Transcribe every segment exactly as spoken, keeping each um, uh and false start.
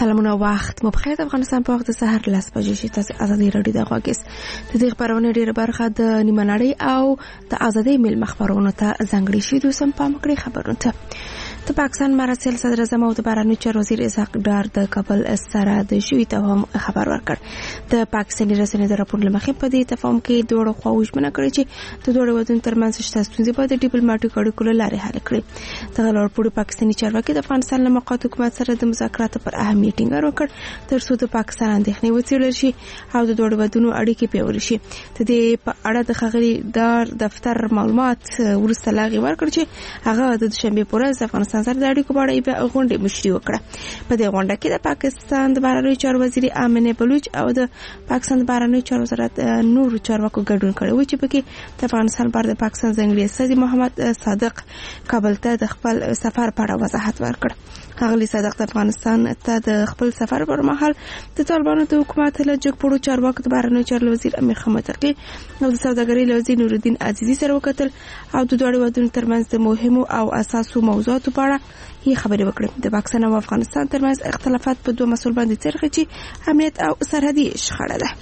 سلامونه وخت مو بخیر. افغانستان په وخت د سحر لاس بجې شي. تاسو ازادي رادیو د غواګس د دې خبرونه ډیره برخه د نیمه نړۍ او د ازادي مل مخبرونو ته ځانګړي شي. د سم پام کړی خبرونه ته د پاکستان مرسل صدر اعظم او د بهرنیو چارو وزیر اسحاق ډار د کابل سره د شوی تفاهم خبر ورکړ. د پاکستاني رسنیو د راپور لمخې په دې تفاهم کې دوه خواوې ژمنه کړې چې د دوه ودونو ترمنځ شته ستونزې په ډیپلوماټیک اړیکو له لارې حل کړي. د راپور پاکستاني چارواکي د افغانستان له موقت حکومت سره د مذاکراتو پر اهمیت ټینګار وکړ ترڅو د پاکستان اندېښنې وڅېړل شي او د دوه ودونو اړیکې پیاوړې شي. د دې په اړه د خغلی دار دفتر معلومات ورسته لاغي ورکړ چې هغه د شنبه پر ورځ افغانستان سره د اړیکو په اړه یې غونډه مشري وکړه. په دې غونډه کې د پاکستان د بهرنیو چارو وزیر امنه بلوچ او د پاکستان د بهرنیو چارو وزارت نور چارواکو ګډون کړی و چې پکې د افغانستان پر د پاکستان ځنګړي استازي محمد صادق کابل ته د خپل سفر په اړه وضاحت ورکړ. خغلی صادق د افغانستان ته د خپل سفر پر مهال د طالبانو د حکومت له جګپوړو چارواکو د بهرنیو چارو وزیر امیر خان متقی او د سوداګرۍ وزیر نورالدین عزیزی سره وکتل او د دوه ودونو ترمنځ د مهمو او اساسو موضوعاتو په اړه یې خبرې وکړې. د پاکستان او افغانستان ترمنځ اختلافات په دوه مسول باندې څرخي چې امنیت او سرحدي شخړه ده.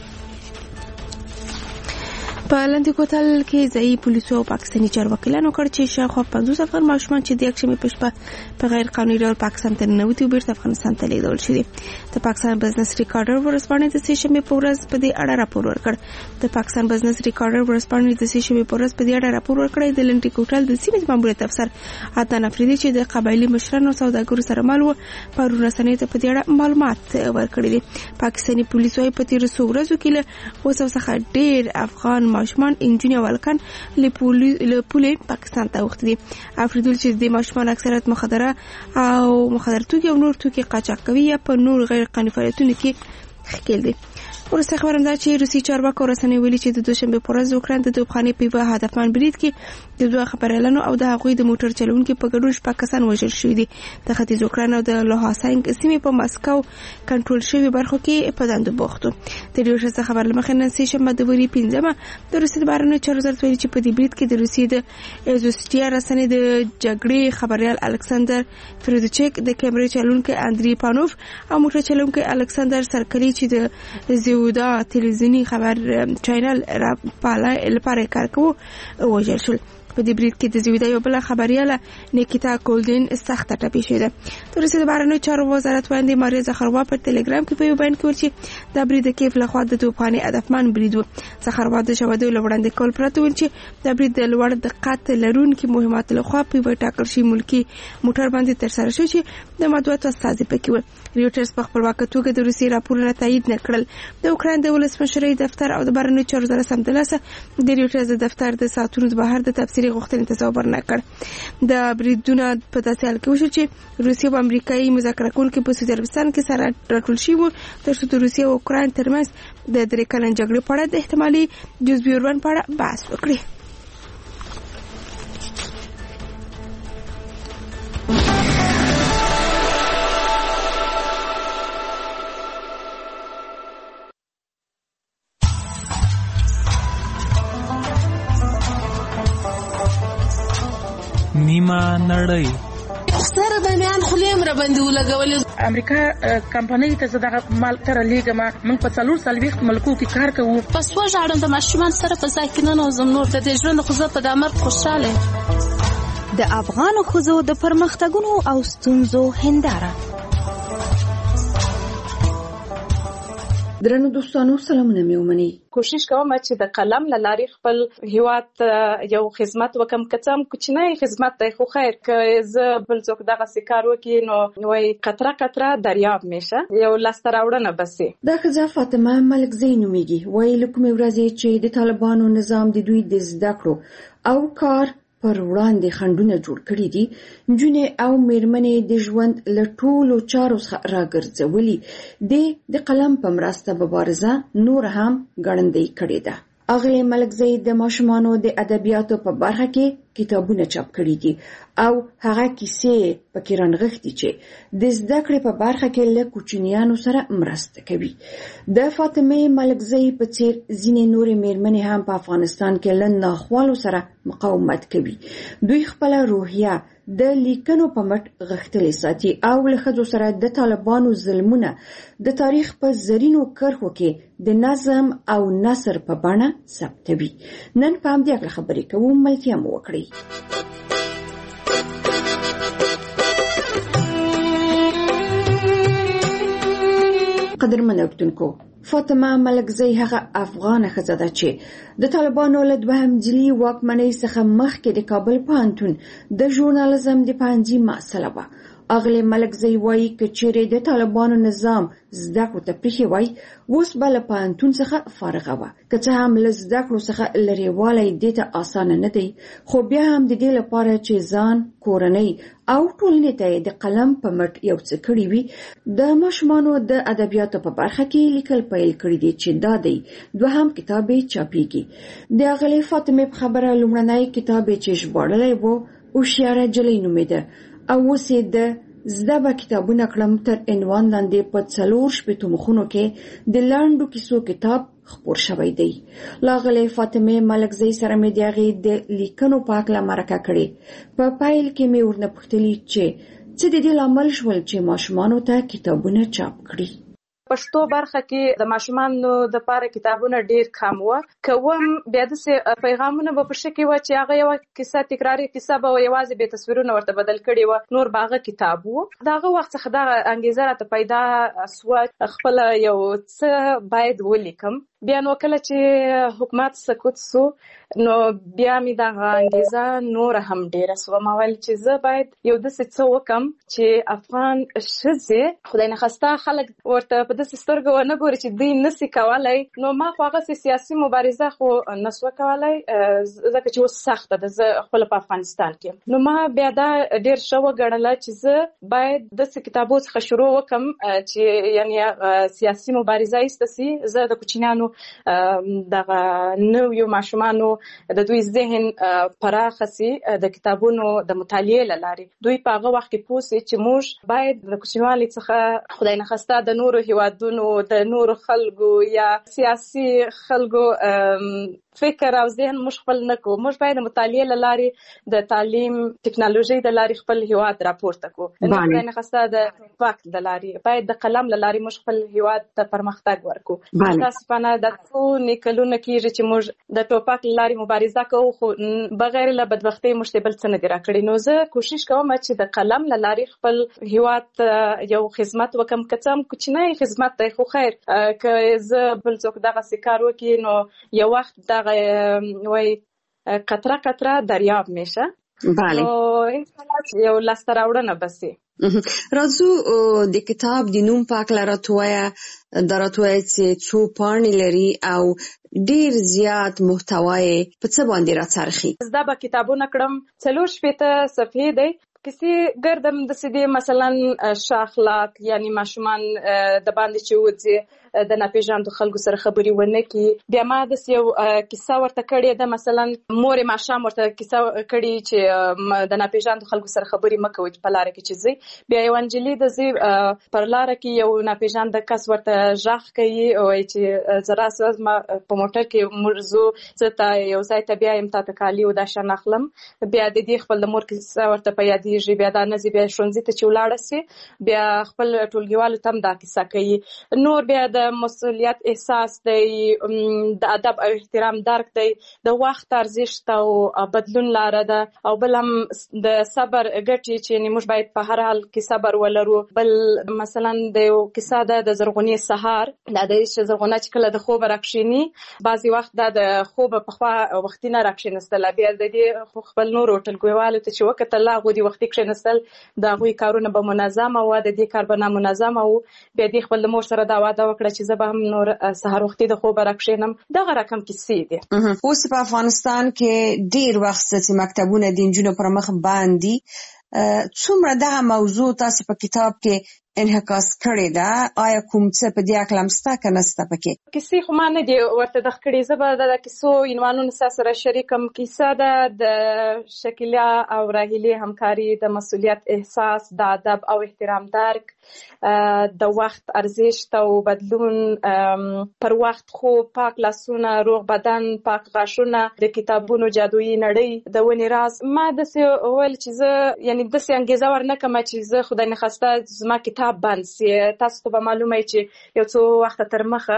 په لاندې کوتل کې ځای پولیسو او پاکستاني چارواکیانو کړ چې شاوخوا پنځوس افغان ماشومان چې د یکشنبه په شپه په غیر قانوني ډول پاکستان ته ننوتي او بیرته افغانستان ته لیږدول شوي. د پاکستان بزنس ریکارډر ورځپاڼې د سه شنبې په ورځ په دې اړه راپور ورکړ. د پاکستان بزنس ریکارډر ورځپاڼې د سه شنبې په ورځ په دې اړه راپور ورکړ. د لاندې کوتل د سیمې ماموریت افسر عدنان افریدي چې د قبایلی مشرانو سوداګرو سره مال و پرون رسنۍ ته په دې اړه معلومات ورکړي دي. پاکستاني پولیسو په تیر څو ورځو کې له وسو څخه ډېر افغان ماشومان انجونی ولکن لپولې پاکستان ته وخت دي. افریدول چې د ماشومان اکثریت مخدره او مخدر توکي او نور توکي قاچاق کوي یا په نور غیر قانوني فعالیتونو کې ښکېل دي. ورسته خبرم ده چې روسي چارواکو رسنۍ ویلي چې د دوشنبه پر ورځ اوکراین د توپخانې په یوه هدفمند برید کې د دوه خبريالانو او د هغوی د موټر چلونکو په ګډون شپږ کسان وژل شوي دي. د ختیځ اوکراین او د لوهانسک سیمې په مسکو کنټرول شوی برخو کې په دندو بوختو. د دې ورځ خبر لمخې نن سه شنبه د وری پنځمه د روسي د بهرنیو چارو وزارت ویلي چې په دې برید کې د روسي د ایزوستیا رسنۍ د جګړې خبريال الکساندر فریدچک د کیمرې چلونکو اندری پانوف او موټر چلونکو الکساندر سرکلی چې د زیودا تلویزیونی خبر چینل را پاله لپاره کار کوي وژل شول. په دې برید کې د زیودا یو بل خبرياله نیکیتا کولدین سخت ټپي شوه. د روسي د بهرنیو چارو وزارت باندې ماریا زخروا په ټلګرام کې په یو بیان کې ویل چې دا برید د کیف لخوا د توپخانې هدفمند برید و. زخروا د شواهدو لوړاندې کول پرته ویل چې دا برید د لوړ دقت لرونکو مهمات لخوا په یو ټاکل شوی ملکی موټر باندې تر سره شو چې د مطبوعاتو استازي پکې و. ریوټرز په خپل وخت توګه د روسي راپورونه تایید نکړل. د اوکراین د ولسمشرۍ دفتر او د بهرنیو چارو وزارت سمدلاسه د ریوټرز د دفتر د ساتونو د بهر د تفسیري غوښتنې تصور نه کړ. د بریدونو په داسې حال کې وشو چې روسي او امریکایي مذاکره کوونکي په سعودي عربستان کې سره راټول شوي وو ترڅو د روسي او اوکراین ترمنځ د درې کلن جګړې په اړه د احتمالي جزوي اوربند په اړه بحث وکړي. نیمه نړۍ سره د میان خلیم را باندې ولګولې. امریکا کمپنۍ ته زده مال تر لیګما موږ په څلور سالويخت ملکو کې کار کوو. پس وژاړم د ماشومان سره په ساکنانو زم نور د ژوند خو په دامر خوشاله. د افغانو خزو د پرمختګونو او ستونزو هنداره. درنو دوستانو سلامونه مې ومني. کوشش کوم چې د قلم لاري خپل هیواد یو خدمت وکم کڅم کوچنی خدمت دی خو خیر که ز بل څوک دغه سکار وکي نو وای قطره قطره دریاب میشه یو لاستراوړنه بسې. دا خزه فاطمه ملک زین میږي وای لکه ورځې چې د طالبانو نظام د دوی د زده کړو او کار پر وړاندې خندونه جوړ کړی دي. نجونې او میرمنې د ژوند له ټولو چارو څخه راګرځولي دي. د قلم په مرسته مبارزه نور هم ګړندۍ کړې ده. اغلی ملک زید د ماشومانو د ادبیاتو په برخه کې کتابونه چاپ کړي دي او هغه کیسې پکې رانغښتي چې د زده کړې په برخه کې له کوچنیانو سره مرسته کوي. د فاطمه ملک زید په څیر ځینې نورې میرمنې هم په افغانستان کې له ناخوالو سره مقاومت کوي. دوی خپل روحیه د لیکنو په مټ غښتلې ساتي او له ښځو سره د طالبانو ظلمونه د تاریخ په زرینو کرښو کې د نظم او نثر په بڼه ثبتوي. نن په همدې اړه خبرې کوو، ملتیا مو وکړئ. قدرمن اورېدونکو، فاطمه ملکزی هغه افغانه ښځه ده چې د طالبانو له دوهم ځلي واکمنۍ څخه مخکې د کابل پوهنتون د ژورنالیزم د پوهنځي محصله وه. اغلې ملکزی وایي که چیرې د طالبانو نظام زده کړو ته پریښی وای، اوس به له پوهنتون څخه فارغه وه. که څه هم له زده کړو څخه لرېوالی دې ته اسانه نه دی، خو بیا هم د دې لپاره چې ځان، کورنۍ او ټولنې ته د قلم په مټ یو څه کړي وي، د ماشومانو د ادبیاتو په برخه کې لیکل پیل کړي دي چې دا دی دوهم کتاب یې چاپیږي. د اغلې فاطمې په خبره لومړنی کتاب یې چې ژباړلی و هوښیاره نجلۍ نومېده او اوس یې د زده به کتابونه کړم تر عنوان لاندې په څلور شپېتو مخونو کې د لنډو کیسو کتاب خپور شوی دی. لاغلې فاطمه ملکزی سره مې د هغې د لیکنو په هکله مرکه کړې. په پیل کې مې ورنه پوښتلي چې څه د دې لامل شول چې ماشومانو ته کتابونه چاپ کړي. پښتو برخه کې د ماشومانو د پاره کتابونه ډیر کم و. کوم بیا د پیغامونه په شکل و چې هغه یو کیسه تکراری کیسه به یوازې به تصویرونه ورته بدل کړي و، نور باغه کتاب و. داغه وخت څخه دا انګیزه راته پیدا سو خپل یو څه باید ولیکم. بیا نو کله چې حکومت سقوط سو نو بیا می دا انګیزه نور هم ډیره سو. ما ویل چې زه باید یو داسې څه وکم چې افغان ښځې خدای نخواسته خلک ورته په داسې سترګو ونه ګوري چې دوی نسي کولای. نو ما خو هغه سیاسي مبارزه خو نسو کولای ځکه چې اوس سخته ده، زه خپل په افغانستان کې. نو ما بیا دا ډیر شو وګڼله چې زه باید داسې کتابو څخه شروع وکم چې یعنی سیاسي مبارزه ایستسي. زه د کوچنیانو دغه نویو ماشومانو د دوی ذهن پراخه سي د کتابونو د مطالعې له لارې. دوی په هغه وخت کې پوه سي چې موږ باید د کوچنیوالي څخه خدای نخواسته د نورو هیوادونو د نورو خلکو یا سیاسي خلکو فکر او ذهن موږ خپل نه کوو. موږ باید د مطالعې له لارې د تعلیم ټکنالوژي د لارې خپل هیواد راپورته کوو. خدای نخواسته د وخت د لارې باید د قلم له لارې موږ خپل هیواد ته پرمختګ ورکوو. متاسفانه د څو نیکلونه کېږي چې موږ د ټوپک له لارې مبارزه کوو، خو بغیر له بدبختۍ موږ ته بل څه نه دي راکړي. نو زه کوشش کوم چې د قلم له لارې خپل هیواد ته یو خدمت وکم، که څه هم کوچنی خدمت دی خو خیر. که زه بل څوک دغسې کار وکړي نو یو وخت دغه وایي قطره قطره دریاب میشه. بله. نو انشاءالله یو لاسته راوړنه بسي. راځو د کتاب د نوم په هکله راته ووایه. دا راته ووایه چې څو پاڼې لري او ډیر زیات محتوا یې په څه باندې راڅرخي. زه به کتابونه کړم څلور شپېته صفحې دی. کیسې ګردم داسې دي، مثلا ښه اخلاق یعنی ماشومان د باندې چې وځي د ناپېژاندو خلکو سره خبرې ونه کړي. بیا ما داسې یو کیسه ورته کړې ده، مثلا مور یې ماښام ورته کیسه کړې چې د ناپېژاندو خلکو سره خبرې مه کوئ په لاره کې چې ځئ. بیا یو نجلۍ د ځي پر لاره کې یو ناپېژانده کس ورته غږ کوي وایي چې زه راسه زما په موټر کې موږ ځو، زه ته یو ځای ته بیایم، تا ته کالي او دا شیان اخلم. بیا د دې خپل د مور کیسه ورته په یادېږي. بیا دا نه ځي، بیا ښوونځي ته چې ولاړه سي بیا خپل ټولګیوالو ته هم دا کیسه کوي. نور بیا د مسؤلیت احساس دی، د ادب او احترام درک دی، د وخت ارزښت او بدلون لاره ده، او بل هم د صبر ګټې چې موږ باید په هر حال کې صبر ولرو. بل مثلا د یو کیسه ده د زرغونې سهار، دا د زرغونه چې کله د خوب راکښیني بعضې وخت دا د خوب پخوا وختي نه راکښېنستله. بیا د دې خپل نورو ټولګیوالو ته چې وکتل هغوی د وختي کښېنستل، د هغوی کارونه به منظمه وه، د دې کار به نامنظمه و. بیا دې خپل د مور سره دا واده وکړه چې زه به هم نور سهار وختي د خوبه راکښېنم. دغه رقم کیسې دي. اوس په افغانستان کې ډیر وخت چې مکتبونه د نجونو پر مخ باندې څومره دغه موضوع تاسو په کتاب کې انعکاس کړې ده؟ آیا کوم څه په دې اړه مستا کنه ستا پکې؟ کیسې خو ما نه دی ورته د کړې، زه به د کیسو عنوانونه سره شریکم. کیسه ده د شکیلا او راهیلې همکاري، د مسؤلیت احساس، د ادب او احترام درک، د وخت ارزښت او بدلون، پر وخت خوب، پاک لاسونه، روغ بدن، پاک غاښونه، د کتابونو جادویي نړۍ، د ونې راز. ما داسې وویل چې زه یعنې داسې انګېزه ورنکړم چې زه خدای نخواسته زما کتاب بند سي. تاسو ته به معلومه وي چې یو څو وخته تر مخه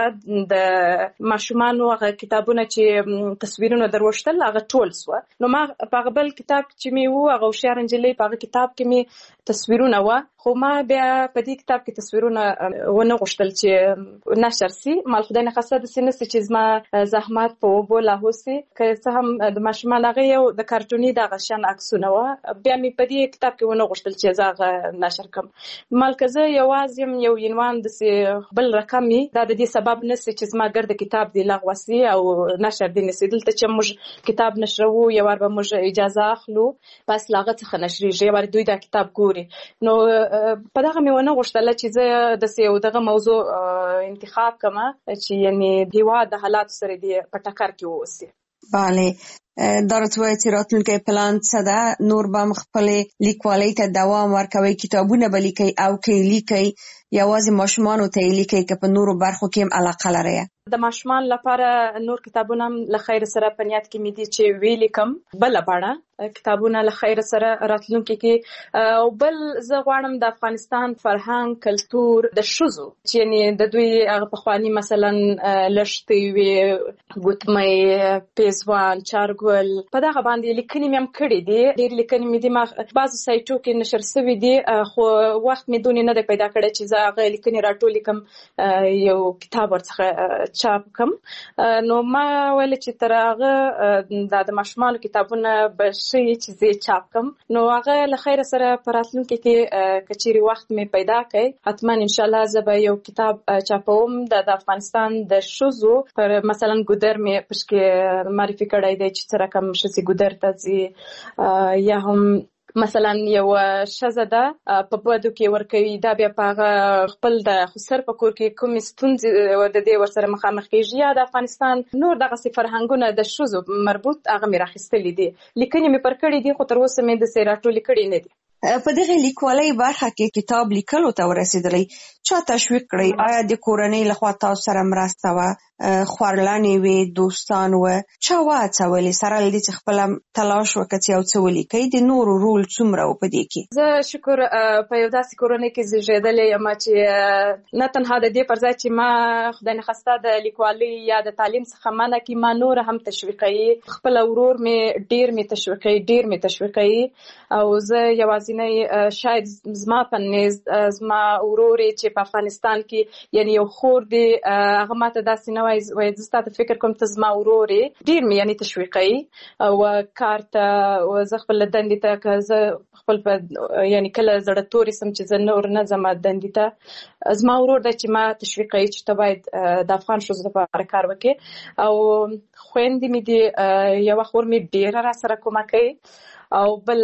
د ماشومانو هغه کتابونه چې تصویرونه دروښتل هغه ټول سوه. نو ما په هغه بل کتاب چې مې و، هغه هوښیار نجلۍ په هغه کتاب کې مې تصویرونه وه، خو ما بیا په دې کتاب کې تصویرونه ونه غوښتل چې نشر سي. مال خدای نخواسته داسې نه سي چې زما زحمت په اوبو لاهو سي. که څه هم د ماشومان هغه یو د کارټوني دغه شان عکسونه وه، بیا مې په دې کتاب کې ونه غوښتل چې زه هغه نشر کړم. مال که زه یوازې یم یو عنوان داسې بل رقم وي، دا د دې سبب نه سي چې زما ګرد کتاب دې لغوه سي او نشر دې نه سي. دلته چې موږ کتاب نشروو، یو وار به موږ اجازه اخلو، بس له هغه څخه نشریږي، یو وار دوی دا کتاب ګوري. نو په دغه مې ونه غوښتله چې زه داسې یو دغه موضوع انتخاب کړم چې یعنې هېواد د حالاتو سره دې په ټکر کې واوسي. بله، دا راته وایه چې راتلونکی پلان څه ده؟ نور به هم خپلې لیکوالۍ ته دوام ورکوئ؟ کتابونه به لیکئ او که یې لیکئ یوازې ماشومانو ته یې لیکئ که په نورو برخو کې هم علاقه لرئ؟ د ماشومان لپاره نور کتابونه هم له خیر سره په نیت کې مې دي چې ویلیکم بله بڼه کتابونه له خیر سره راتلونکي کې. او بل زه غواړم د افغانستان فرهنګ، کلتور، د ښځو چې یعنې د دوی هغه پخواني مثلا لښتې وې، ګوتمۍ، پیزوان، چارګل، په دغه باندې لیکنې مې هم کړې دي. ډېرې لیکنې مې دي، ما بعضو سایټو کې نشر سوي دي، خو وخت مې دونې نه دی پیدا کړی چې زه هغه لیکنې راټولې کړم، یو کتاب ورڅخه چاپ کم. نو ما ویل چې تر هغه دا د ماشومانو کتابونه به ښه چې زه چاپ کم. نو هغه له خیره سره په راتلونکي کې که چیرې وخت مې پیدا کړی، حتما انشاءالله زه به یو کتاب چاپوم د افغانستان د ښځو پر مثلا ګودر مې پشکې معرفي کړی دی چې څه رقم ښځې ګودر ته ځي، یا هم مثلا یو ښځه ده په بدو کې ورکوي، دا بیا په هغه خپل د خسر په کور کې کومې ستونزې د دې ورسره مخامخ کېږي، یا د افغانستان نور دغسې فرهنګونه د ښځو مربوط هغه مې راخیستلي دي. لیکنې مې پر کړي دي، خو تر اوسه مې داسې راټولې کړي نه دي. په دغه لیکوالۍ برخه کې کتاب لیکلو ته ورسېدلی، چا تشویق کړی؟ آیا د کورنۍ لخوا تاسو سره مرسته وه؟ خورلنې وې، دوستان وه، چا وهڅولې سره له دې چې خپله تلاش وکړه چې یو څه ولیکئ؟ د نورو رول څومره و په دې کې؟ زه شکر په یو داسې کورنۍ کې زیږېدلې یم چې نه تنها د دې پر ځای چې ما خدای نخواسته د لیکوالۍ یا د تعلیم څخه منع کړي، ما نور هم تشویقوي. خپله ورور مې ډېر مې تشویقوي، ډېر مې تشویقوي. او زه یوازې شاید زما په نیز زما ورورې چې په افغانستان کې یعنی یو خور دی، هغه ماته داسې نه وایي زه ستا ته فکر کوم ته زما ورورې، ډېر مې یعنی تشویقوي. او کار ته زه خپل دندې ته که زه خپل په یعنی کله زړه تورې سم چې زه نور نه ځم دندې ته، زما ورور دی چې ما تشویقوي چې ته باید د افغان ښځو لپاره کار وکړې. او خویندې مې دي، یوه خور مې ډېره را سره کومک کوي، او بل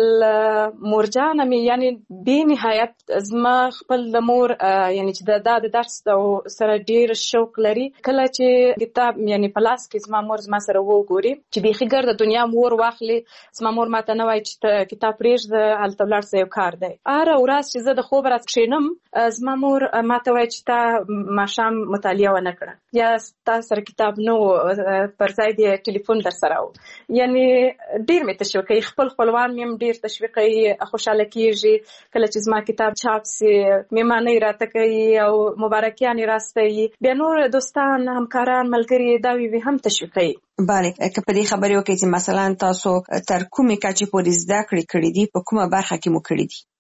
مورجانه مې یعنی بې نهایت زما خپل د مور یعنی چې دا د درس سره ډېر شوق لري. کله چې کتاب یعنی په لاس کې زما مور زما سره وګوري چې بیخي ګرده دنیا مور واخلي، زما مور ماته نه وایي چې کتاب پرېږده هلته ولاړ شه، یو کار دی. هره ورځ چې زه د خوب راڅ کښېنم، زما مور ماته وایي چې تا ماښام مطالعه ونه کړه، یا تا سره کتاب نه و، پر ځای دې ټلیفون در سره و. یعنی ډېر مې تشویقوي. خپل خپلوان مې هم ډېر تشویقوي، خوشحاله کېږي کله چې زما کتاب چاپ سي، مېمانۍ راته کوي او مبارکیانې راستوي. بیا نور دوستان، همکاران، ملګري دا وي هم تشویقوي. بله، که په دې خبرې وکړئ چې مثلا تاسو تر کومې کچې پورې زده کړې کړي دي، په کومه برخه کې مو کړي دي؟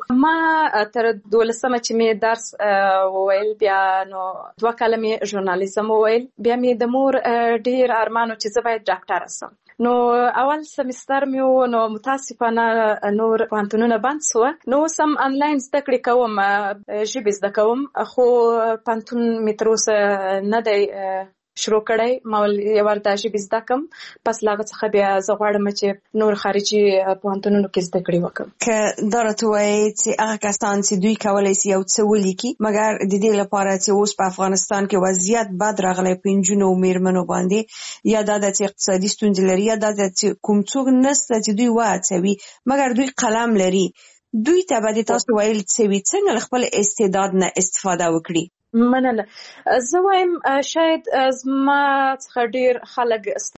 ما تر دولسمه چې مې درس وویل، بیا نو دوه کاله مې ژورنالیزم وویل، بیا مې د مور ډېر ارمان و چې زه باید ډاکټره سم. نو اول سمستر مې و، نو متاسفانه نور پوهنتونونه بند سوه. نو اوس هم انلاین زده کړې کوم، ژبې زده کوم، خو پوهنتون مې تر اوسه نه دی شروع کړی ما یو د ژبې زده کم پس لاغه څخه بیا زه غواړم چې نور خارجي پوهنتونونو کې زده کړې وکړم. که دا راته وایي چې هغه کسان چې دوی کولی شي یو څه ولیکي مګر د دې لپاره چې اوس په افغانستان کې وضعیت بد راغلی په نجونو او میرمنو باندې یا دا د اقتصادي ستونزې لري یا دا د کوم څوک نشته چې دوی وهڅوي مګر دوی قلم لري دوی ته به د تاسو ویل څه وي څنګه له خپل استعداد نه استفاده وکړي؟ مننه. زه وایم شاید زما څخه ډیر خلک